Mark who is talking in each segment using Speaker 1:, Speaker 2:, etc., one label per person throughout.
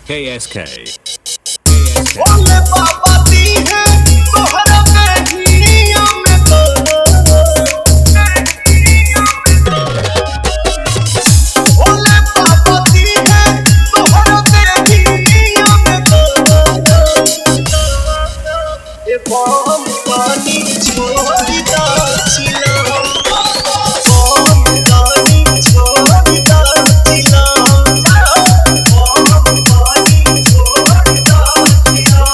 Speaker 1: KSK.
Speaker 2: Bhole बाबा दी है तोहरा बेटियों में तो भोले बाबा दी है तोहरा बेटियों में तो ये बम पानी छोड़ दा चिला बम पानी छोड़ दा चिला बम पानी छोड़ दा चिला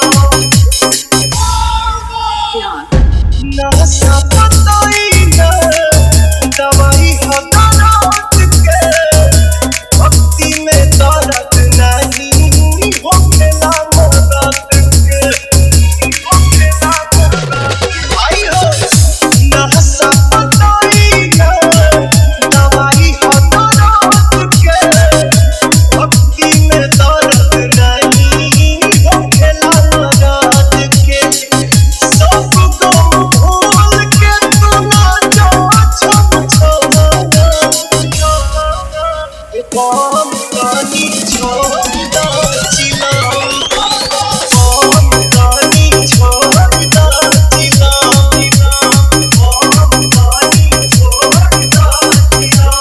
Speaker 2: नशा पताई ना दवाई हमारात के भक्ति में दर्द नहीं होखेला मदद के होखेला मदद भाई हो नशा पताई ना दवाई हमारात के भक्ति में दर्द नहीं होखेला मदद के सब भूल के तू ना जो छम छमाना ये बम पानी छोड़ दा चिला बम पानी छोड़ दा चिला बम पानी छोड़ दा चिला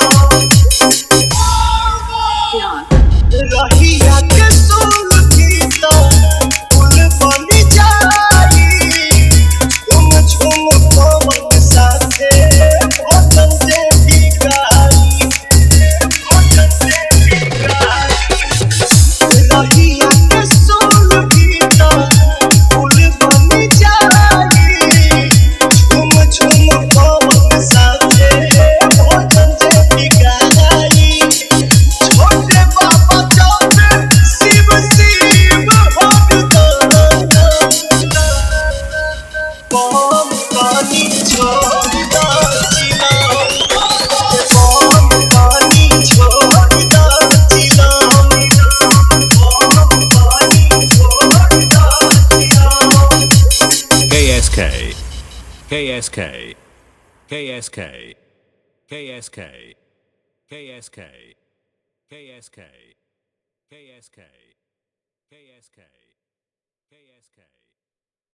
Speaker 2: रहिया के सोल पीता फूल बनी जाई झुम झुम पवन साथे भजन से बिगाई भजन से बिगाई रहिया के सोल पीता फूल बनी जाई झुम झुम पवन साथे भजन से बिगाई छोटे बाबा जाते शिव शिव भगता बम पानी छोड़ दा चिला बम पानी छोड़ दा चिला बम पानी छोड़ दा चिला
Speaker 1: KSK. KSK. KSK. KSK. KSK. KSK. KSK. KSK. KSK.